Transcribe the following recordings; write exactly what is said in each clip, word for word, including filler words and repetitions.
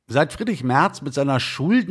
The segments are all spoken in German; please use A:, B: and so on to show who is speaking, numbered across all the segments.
A: Seit Friedrich Merz mit seiner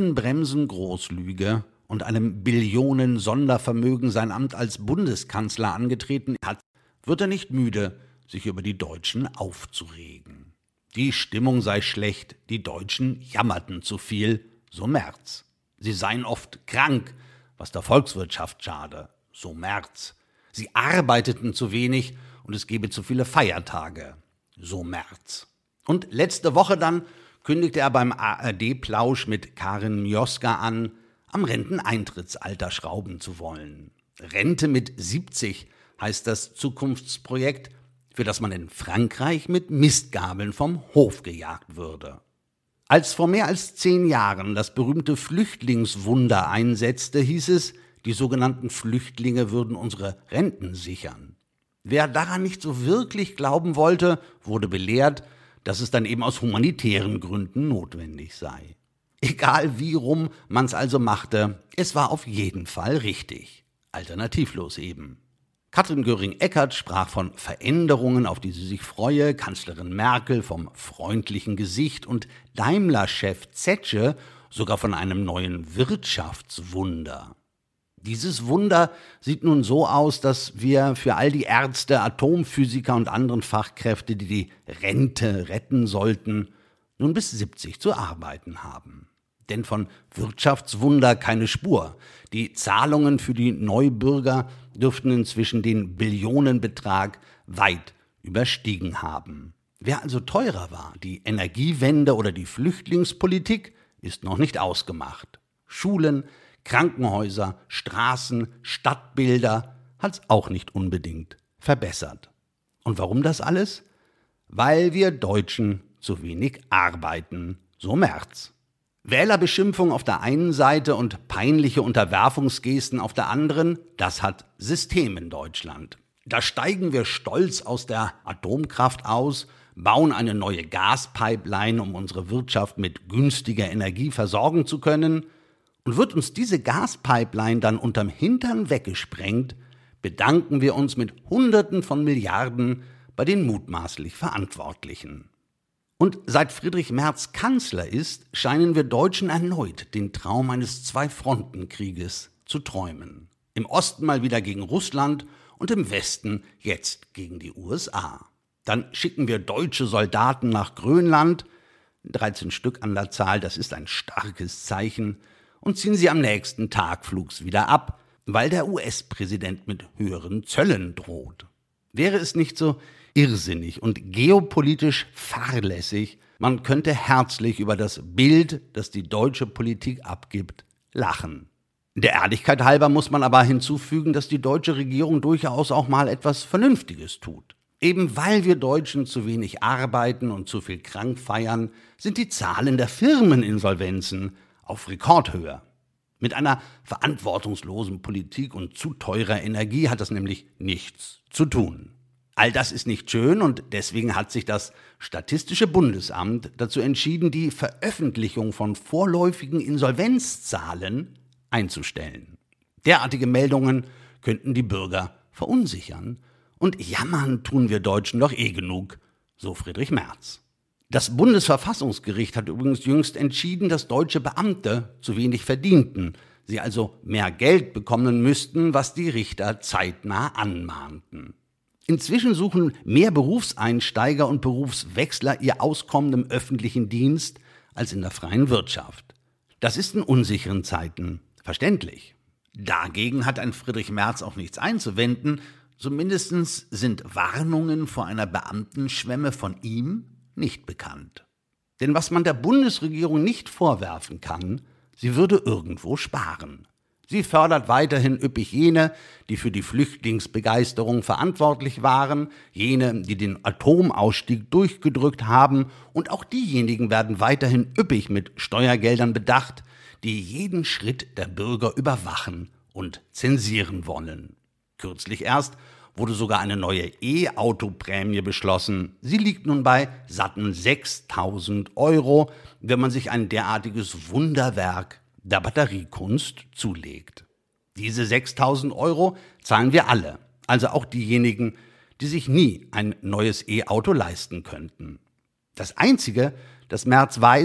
A: Schuldenbremsen-Großlüge und einem Billionen-Sondervermögen sein Amt als Bundeskanzler angetreten hat, wird er nicht müde, sich über die Deutschen aufzuregen. Die Stimmung sei schlecht, die Deutschen jammerten zu viel, so Merz. Sie seien oft krank, was der Volkswirtschaft schade, so Merz. Sie arbeiteten zu wenig und es gebe zu viele Feiertage, so Merz. Und letzte Woche dann kündigte er beim A R D-Plausch mit Karin Mioska an, am Renteneintrittsalter schrauben zu wollen. Rente mit siebzig heißt das Zukunftsprojekt, für das man in Frankreich mit Mistgabeln vom Hof gejagt würde. Als vor mehr als zehn Jahren das berühmte Flüchtlingswunder einsetzte, hieß es, die sogenannten Flüchtlinge würden unsere Renten sichern. Wer daran nicht so wirklich glauben wollte, wurde belehrt, dass es dann eben aus humanitären Gründen notwendig sei. Egal wie rum man's also machte, es war auf jeden Fall richtig. Alternativlos eben. Katrin Göring-Eckardt sprach von Veränderungen, auf die sie sich freue, Kanzlerin Merkel vom freundlichen Gesicht und Daimler-Chef Zetsche sogar von einem neuen Wirtschaftswunder. Dieses Wunder sieht nun so aus, dass wir für all die Ärzte, Atomphysiker und anderen Fachkräfte, die die Rente retten sollten, nun bis siebzig zu arbeiten haben. Denn von Wirtschaftswunder keine Spur. Die Zahlungen für die Neubürger dürften inzwischen den Billionenbetrag weit überstiegen haben. Wer also teurer war, die Energiewende oder die Flüchtlingspolitik, ist noch nicht ausgemacht. Schulen, Krankenhäuser, Straßen, Stadtbilder hat's auch nicht unbedingt verbessert. Und warum das alles? Weil wir Deutschen zu wenig arbeiten, so Merz. Wählerbeschimpfung auf der einen Seite und peinliche Unterwerfungsgesten auf der anderen, das hat System in Deutschland. Da steigen wir stolz aus der Atomkraft aus, bauen eine neue Gaspipeline, um unsere Wirtschaft mit günstiger Energie versorgen zu können. Und wird uns diese Gaspipeline dann unterm Hintern weggesprengt, bedanken wir uns mit Hunderten von Milliarden bei den mutmaßlich Verantwortlichen. Und seit Friedrich Merz Kanzler ist, scheinen wir Deutschen erneut den Traum eines Zwei-Fronten-Krieges zu träumen. Im Osten mal wieder gegen Russland und im Westen jetzt gegen die U S A. Dann schicken wir deutsche Soldaten nach Grönland, dreizehn Stück an der Zahl, das ist ein starkes Zeichen, und ziehen sie am nächsten Tag flugs wieder ab, weil der U S-Präsident mit höheren Zöllen droht. Wäre es nicht so irrsinnig und geopolitisch fahrlässig, man könnte herzlich über das Bild, das die deutsche Politik abgibt, lachen. Der Ehrlichkeit halber muss man aber hinzufügen, dass die deutsche Regierung durchaus auch mal etwas Vernünftiges tut. Eben weil wir Deutschen zu wenig arbeiten und zu viel krank feiern, sind die Zahlen der Firmeninsolvenzen auf Rekordhöhe. Mit einer verantwortungslosen Politik und zu teurer Energie hat das nämlich nichts zu tun. All das ist nicht schön und deswegen hat sich das Statistische Bundesamt dazu entschieden, die Veröffentlichung von vorläufigen Insolvenzzahlen einzustellen. Derartige Meldungen könnten die Bürger verunsichern und jammern tun wir Deutschen doch eh genug, so Friedrich Merz. Das Bundesverfassungsgericht hat übrigens jüngst entschieden, dass deutsche Beamte zu wenig verdienten, sie also mehr Geld bekommen müssten, was die Richter zeitnah anmahnten. Inzwischen suchen mehr Berufseinsteiger und Berufswechsler ihr Auskommen im öffentlichen Dienst als in der freien Wirtschaft. Das ist in unsicheren Zeiten verständlich. Dagegen hat ein Friedrich Merz auch nichts einzuwenden, zumindest sind Warnungen vor einer Beamtenschwemme von ihm nicht bekannt. Denn was man der Bundesregierung nicht vorwerfen kann, sie würde irgendwo sparen. Sie fördert weiterhin üppig jene, die für die Flüchtlingsbegeisterung verantwortlich waren, jene, die den Atomausstieg durchgedrückt haben, und auch diejenigen werden weiterhin üppig mit Steuergeldern bedacht, die jeden Schritt der Bürger überwachen und zensieren wollen. Kürzlich erst wurde sogar eine neue E-Auto-Prämie beschlossen. Sie liegt nun bei satten sechstausend Euro, wenn man sich ein derartiges Wunderwerk der Batteriekunst zulegt. Diese sechstausend Euro zahlen wir alle, also auch diejenigen, die sich nie ein neues E-Auto leisten könnten. Das Einzige, das Merz weiß,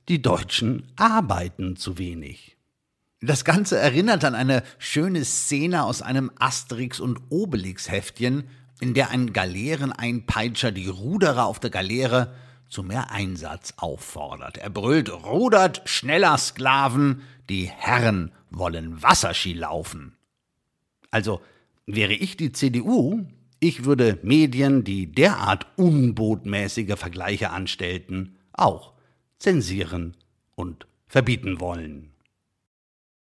A: die Deutschen arbeiten zu wenig. Das Ganze erinnert an eine schöne Szene aus einem Asterix- und Obelix-Heftchen, in der ein Galeereneinpeitscher die Ruderer auf der Galeere zu mehr Einsatz auffordert. Er brüllt: Rudert schneller, Sklaven, die Herren wollen Wasserski laufen. Also wäre ich die C D U, ich würde Medien, die derart unbotmäßige Vergleiche anstellten, auch zensieren und verbieten wollen.